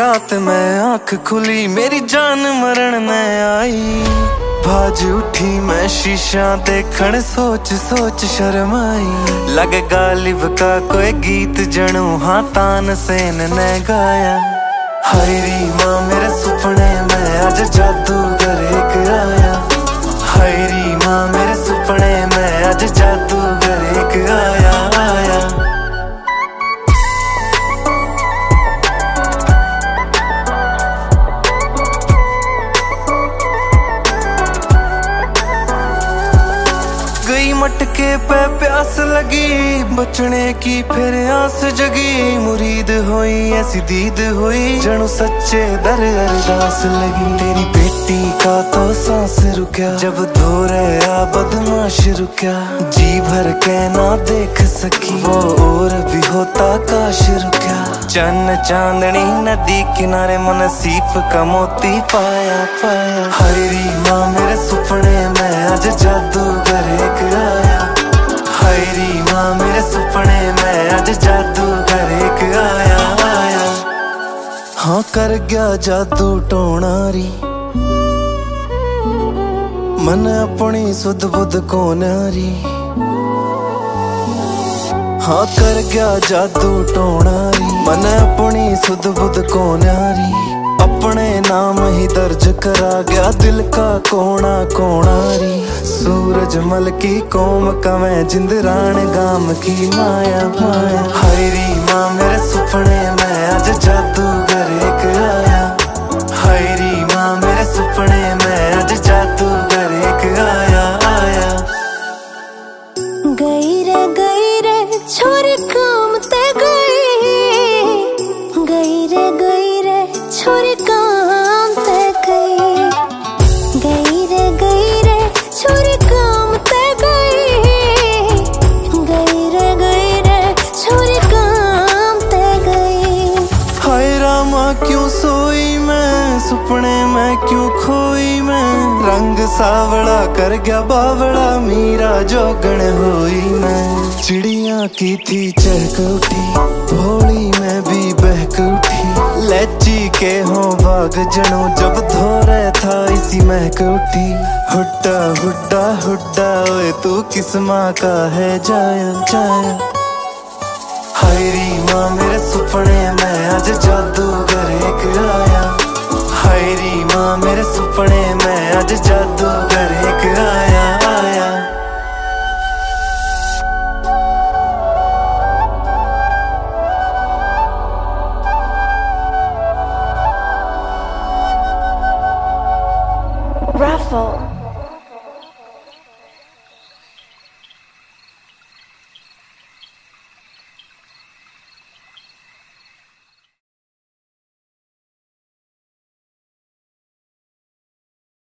रात में आंख खुली मेरी जान मरण में आई। भाज उठी मैं शीशा देखण सोच सोच शर्माई। लगे गालिब का कोई गीत जणू हाँ तानसेन ने गाया। हाय री मां मेरे सुपने में आज जादूगर एक आया। हाय री मां मेरे सुपने में आज जादूगर एक आया आया। गई मटके पे प्यास लगी बचने की फिर आस जगी। मुरीद हुई ऐसी दीद हुई जणू सच्चे दर अरदास लगी। तेरी बेटी का तो सांस रुका जब धोरे आ बदमाश रुका। जी भर के ना देख सकी वो और भी होता काश रुका। चन्न चांदनी नदी किनारे मुनसीफ का मोती पाया पाया। हाय री मां मेरे सुपने में आज जादूगर एक आया। हाय री मां मेरे सुपने में आज जादूगर एक आया आया। हाँ कर गया जादू टोणारी मन अपनी सुध बुध को न्यारी। हाँ कर गया जादू टोणारी मन अपनी सुध बुध को न्यारी। अपने नाम ही दर्ज करा गया दिल का कोना कोणारी। सूरजमल की कोम का मैं जिंदरान गाम की माया माया। हाय री मां मेरे सुपने में आज जादूगर एक आया। हाय री मां मेरे सुपने में आज जादूगर एक आया आया। गई रे छोरी काम ते गई। गई रे छोरी काम ते गई। गई रे छोरी काम ते गई। गई रे छोरी काम ते गई। हाय रामा क्यों सोई मैं सुपने में क्यों खोई मैं। रंग सावड़ा कर गया बावड़ा मीरा जोगण हुई मैं। चिड़िया की थी चहक उठी भोली में भी बहक उठी। लैची के हों बाग जणों जब धोरे था इसी महक उठी। हुड्डा हुड्डा हुड्डा ओए तू किस माँ का है जाया जाया। हाय री मां मेरे सुपने में आज जादूगर एक आया। हाय री मां मेरे सुपने में आज जादूगर एक आया आया। Raffle.